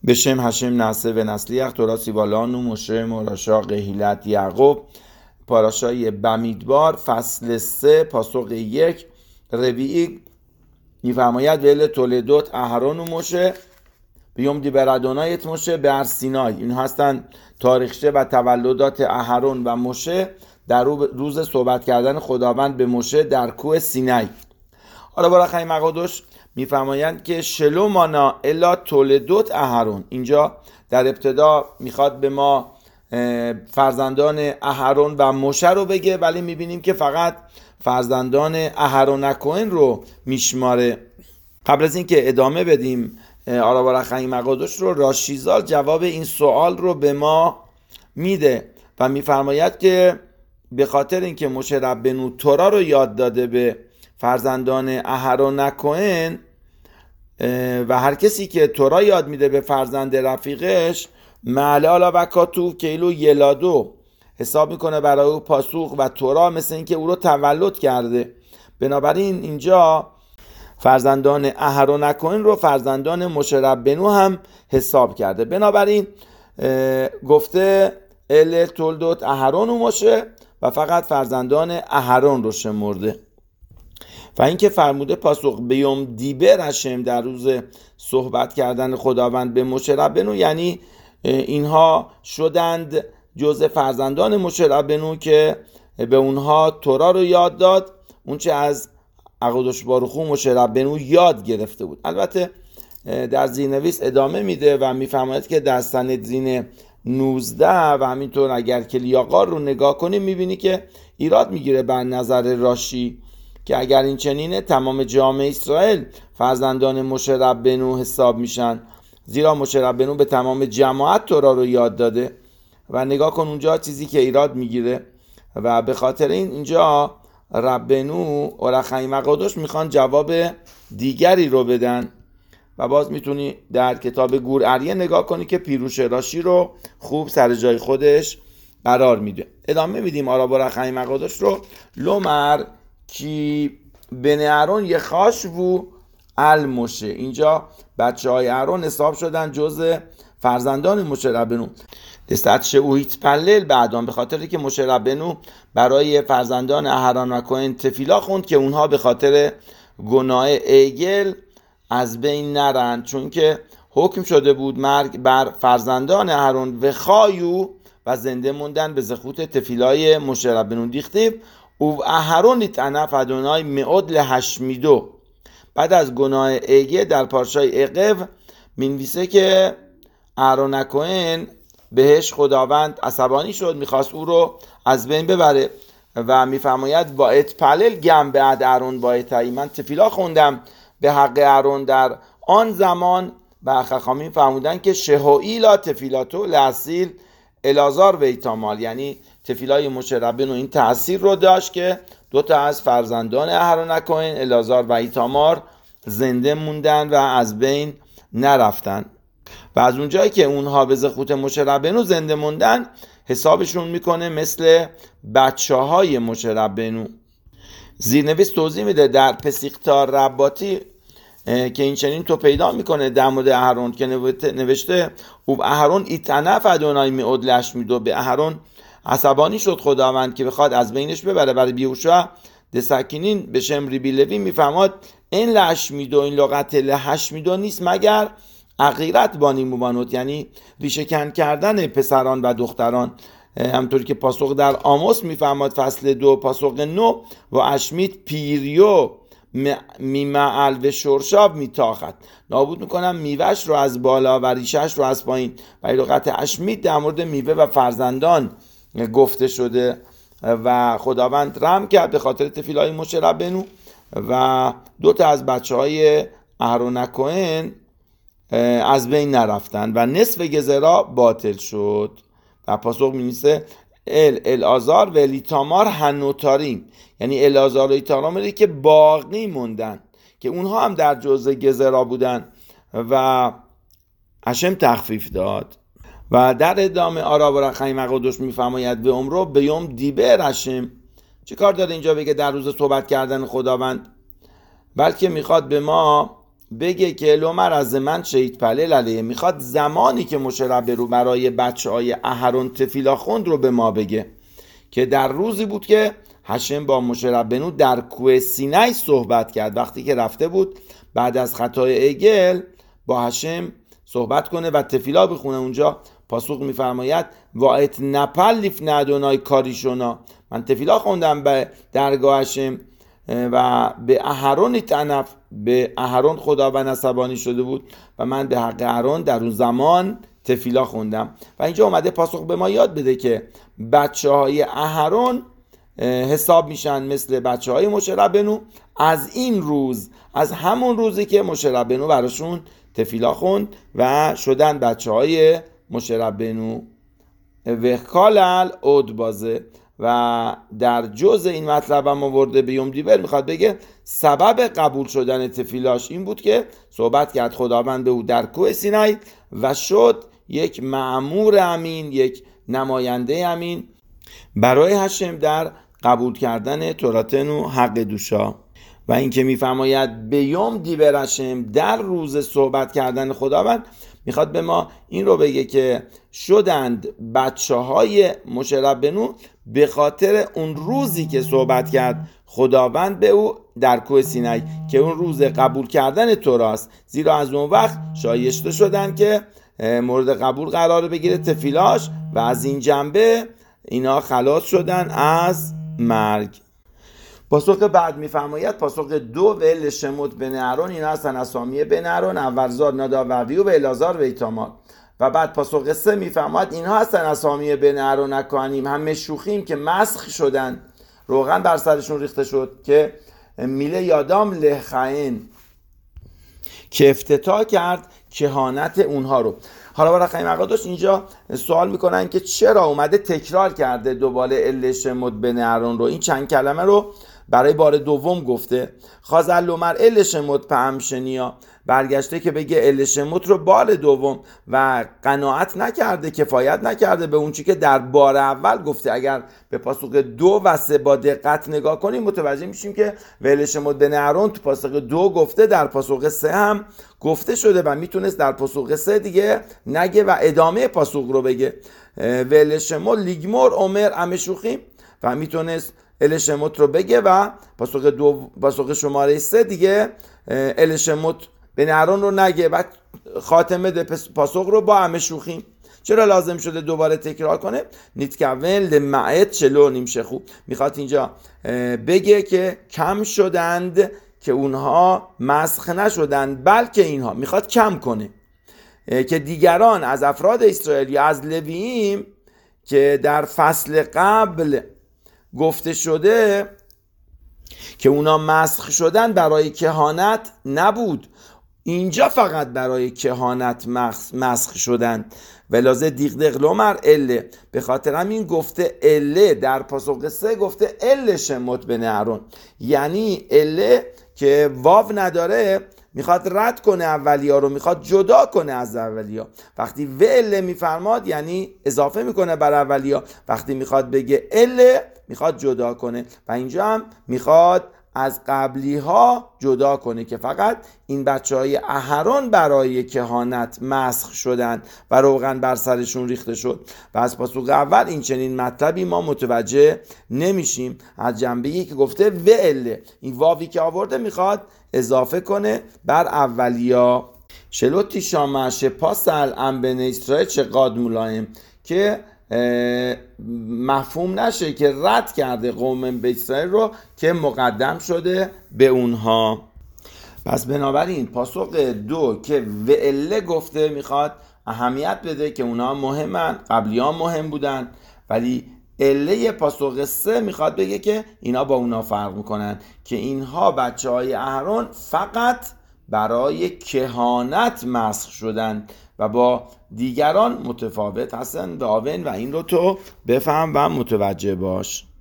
בשم هشم نعسه و نسلیخ توراسی والان و مشه مراشا قهیلت یعقوب. پاراشای بمیدبار فصل 3 پاسخ 1 ربیعی میفرماید ویل تولدوت اهرون و مشه بیوم دیبرادونایت مشه به سینای. این هستن تاریخچه و تولدات اهرون و مشه در روز صحبت کردن خداوند به مشه در کوه سینای. حالا برای خیلی مقادش میفرمایند که شلومانا الا تولدوت اهرون. اینجا در ابتدا میخواد به ما فرزندان اهرون و مشه رو بگه، ولی میبینیم که فقط فرزندان اهرون کوهن رو میشماره. قبل از این که ادامه بدیم آرابارا خیلی مقادش رو، راشیزال جواب این سوال رو به ما میده و میفرماید که به خاطر اینکه مشه ربنو تورا رو یاد داده به فرزندان اهرون کوهن و هر کسی که تورا یاد میده به فرزند رفیقش معلالا و کاتوف کیلو یلادو حساب میکنه برای او پاسوخ و تورا، مثل اینکه او رو تولد کرده. بنابراین اینجا فرزندان اهرون کوهن رو فرزندان مشه ربنو هم حساب کرده. بنابراین گفته ال تولدوت اهرون و مشه و فقط فرزندان اهرون رو شمرده. و اینکه فرموده پاسخ بیوم دیبر هشم در روز صحبت کردن خداوند به مشه ربنو، یعنی اینها شدند جزء فرزندان مشه ربنو که به اونها تورا رو یاد داد، اونچه از اقدش باروخو مشه ربنو یاد گرفته بود. البته در زیرنویس ادامه میده و میفهمد که در سند زین 19 و همینطور اگر کلیاقار رو نگاه کنیم میبینی که ایراد میگیره بر نظر راشی که اگر این چنینه تمام جامعه اسرائیل فرزندان مشه ربنو حساب میشن، زیرا مشه ربنو به تمام جماعت تورا رو یاد داده. و نگاه کن اونجا چیزی که ایراد میگیره و به خاطر اینجا ربنو اورخای مقادش میخوان جواب دیگری رو بدن و باز میتونی در کتاب گور اریه نگاه کنی که پیروش راشی رو خوب سر جای خودش قرار میده. ادامه میدیم اورخای مقادش رو. لومر کی بن اهرون یه خاش و المشه، اینجا بچه های اهرون حساب شدن جز فرزندان مشه ربنو. دستت او یتپلل بعدان، به خاطر که مشه ربنو برای فرزندان اهرون و کوهن تفیلا خوند که اونها به خاطر گناه ایگل از بین نرن، چون که حکم شده بود مرگ بر فرزندان اهرون و خایو و زنده موندن به زخوت تفیلای مشه ربنو دیختیب او اهرون ایتعنف ادونای معود لهشمیدو. بعد از گناه ایگه در پارشای اقو مینویسه که اهرون کوهن بهش خداوند عصبانی شد، میخواست او رو از بین ببره و میفرماید با اتپلل گم بعد اهرون با اتایی، من تفیلا خوندم به حق اهرون در آن زمان و خخامین فرمودن که شهوئیلا تفیلاتو لحصیل الازار و ایتامال، یعنی تفیلای مشه ربنو این تأثیر رو داشت که دوتا از فرزندان اهرون کوهن الازار و ایتامار زنده موندن و از بین نرفتن و از اونجایی که اونها به زخوت مشه ربنو زنده موندن حسابشون میکنه مثل بچه های مشه ربنو. زیرنویس توضیح میده در پسیختار رباطی که این چنین تو پیدا میکنه در مورد اهرون که نوشته او اهرون ایتنف ادونای میعود لشمیدو، به اهرون عصبانی شد خداوند که بخواد از بینش ببره. برای بیوشا دسکینین به شم ریبی لوی میفهمد این لشمیدو، این لغت لهشمیدو نیست مگر عقیرت بانی موبانوت، یعنی ریشه کن کردن پسران و دختران، همطوری که پاسخ در آموس میفهمد فصل 2 پاسخ 9 و اشمیت پیریو میمعل و شرشاب میتاخد، نابود میکنم میوهش رو از بالا و ریشهش رو از پایین. و لغت اشمیت در مورد میوه و فرزندان گفته شده و خداوند رحم کرد به خاطر تفیلای مشه ربنو و دوتا از بچه های اهرون کوهن از بین نرفتن و نصف گزرا باطل شد. و پاسخ می‌نویسه الازار و ایتامار هنوتاریم، یعنی الازار و ایتاماری که باقی موندن که اونها هم در جزء گزرا بودن و هشم تخفیف داد. و در ادامه آرا خیلی مقادش میفرماید به عمرو بیوم دیبر هشم. چه کار داره اینجا بگه در روز صحبت کردن خداوند؟ بلکه میخواد به ما بگه که لومر از من شهید پلل علیه، میخواد زمانی که مشه ربنو برای بچه های اهرون تفیلا خوند رو به ما بگه که در روزی بود که هشم با مشه ربنو در کوه سینای صحبت کرد، وقتی که رفته بود بعد از خطای عگل با هشم صحبت کنه و تفیلا بخونه. اونجا پاسخ میفرماید واعت نپل لیفنه ادونای کاریشونا، من تفیلا خوندم به درگاه هشم و به اهرون تنف، به اهرون خداوند عصبانی شده بود و من به حق اهرون در اون زمان تفیلا خوندم. و اینجا اومده پاسخ به ما یاد بده که بچه های اهرون حساب میشن مثل بچه های مشه ربنو از این روز، از همون روزی که مشه ربنو براشون تفیلا خوند و شدن بچه های مشه ربنو. وکالل اود بازه و در جزء این مطلب هم آورده به یوم دیور میخواد بگه سبب قبول شدن تفیلاش این بود که صحبت کرد خداوند به او در کوه سینای و شد یک مأمور امین، یک نماینده امین برای هشم در قبول کردن توراتنو حق دوشا. و اینکه میفرماید به یوم دیور هشم، در روز صحبت کردن خداوند، میخواد به ما این رو بگه که شدند بچه های مشه ربنو به خاطر اون روزی که صحبت کرد خداوند به او در کوه سینای که اون روز قبول کردن توراست، زیرا از اون وقت شایسته شدن که مورد قبول قرار بگیره تفیلاش و از این جنبه اینا خلاص شدن از مرگ. پاسخ بعد میفرماید پاسخ 2 ول شموت بن اهرون، اینا هستن اسامی بن اهرون، اولزار، ناداب و ابیو و الازار و ایتامار. و بعد پاسخ 3 میفرماید اینها هستن اسامی بن اهرون اکوانیم، هم مشوخیم که مسخ شدن، روغن بر سرشون ریخته شد، که میله یادام لخائن که افتتاح کرد کهانت اونها رو. حالا برای خیلی مقادش اینجا سوال میکنن که چرا اومده تکرار کرده دوباره الشموت بن اهرون رو، این چند کلمه رو برای بار دوم گفته. خازل لومر الشموت پهمشنیا، برگشته که بگه الشموت رو بار دوم و قناعت نکرده، کفایت نکرده به اون چی که در بار اول گفته. اگر به پاسخ 2 و 3 با دقت نگاه کنیم متوجه میشیم که الشموت بن اهرون تو پاسخ 2 گفته، در پاسخ 3 هم گفته شده و میتونست در پاسخ 3 دیگه نگه و ادامه پاسخ رو بگه الشموت لیگمور عمر امشوخیم، و میتونست الشموت رو بگه و پاسخ شماره 3 دیگه الشموت بن اهرون رو نگه و خاتمه ده پاسخ رو با امشوخیم. چرا لازم شده دوباره تکرار کنه؟ نیتکون لمعت چلو نیمشخو، میخواد اینجا بگه که کم شدند که اونها مسخ نشدند، بلکه اینها میخواد کم کنه که دیگران از افراد اسرائیل یا از لوییم که در فصل قبل گفته شده که اونا مسخ شدن برای کهانت نبود، اینجا فقط برای کهانت مسخ شدن. ولازه دیغدغ لومر اله، به خاطر همین گفته اله در پاسخ 3 گفته اله شموت بن اهرون، یعنی اله که واو نداره میخواد رد کنه اولیا رو، میخواد جدا کنه از اولیا. وقتی و اله میفرماد یعنی اضافه میکنه بر اولیا، وقتی میخواد بگه اله میخواد جدا کنه و اینجا هم میخواد از قبلی ها جدا کنه که فقط این بچه های اهرون برای کهانت مسخ شدن و روغن بر سرشون ریخته شد. و از پاسخ اول این چنین مطلبی ما متوجه نمیشیم از جنبه‌ای که گفته و اله، این واوی که آورده میخواد اضافه کنه بر اولیا. شلوتی شامش پاسل ام بن اسرائیل چه قاد ملایم، که مفهوم نشه که رد کرده قوم به اسرائیل رو که مقدم شده به اونها. پس بنابراین پاسخ 2 که و اله گفته میخواد اهمیت بده که اونها مهمن، قبلی ها مهم بودن، ولی اله پاسخ 3 میخواد بگه که اینا با اونا فرق میکنن، که اینها بچه های اهرون فقط برای کهانت مسخ شدن و با دیگران متفاوت هستن. و این رو تو بفهم و متوجه باش.